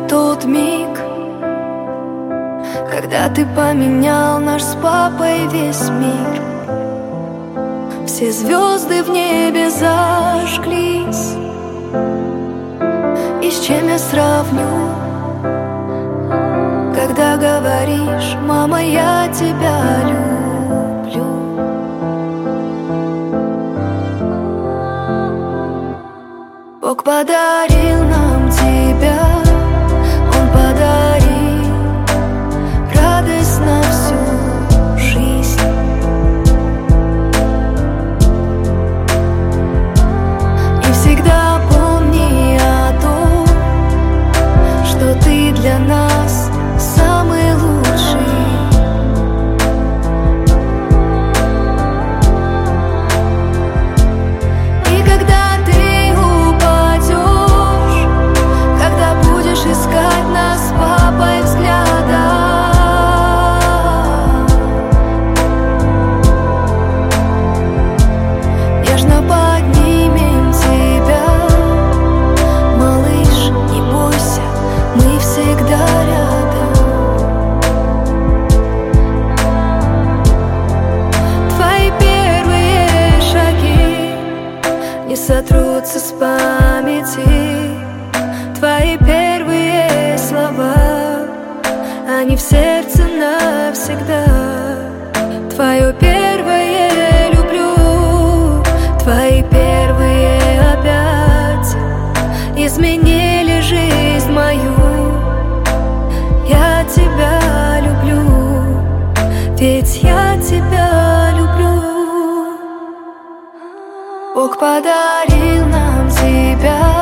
тот миг, когда ты поменял наш с папой весь мир. Все звезды в небе зажглись. И с чем я сравню, когда говоришь: мама, я тебя люблю. Бог подарил нам тебя, Он подарил радость на всю жизнь. И всегда помни о том, что ты для нас самый лучший. И когда ты упадешь, когда будешь искать нас с папой взгляда, нежно поднимем тебя, малыш, не бойся, мы всегда рядом. Твои первые шаги не сотрутся с памяти. Твои первые слова, они в сердце навсегда. Твое первое люблю, твои первые опять изменили жизнь мою. Я тебя люблю, ведь я тебя люблю. Бог подарил нам тебя,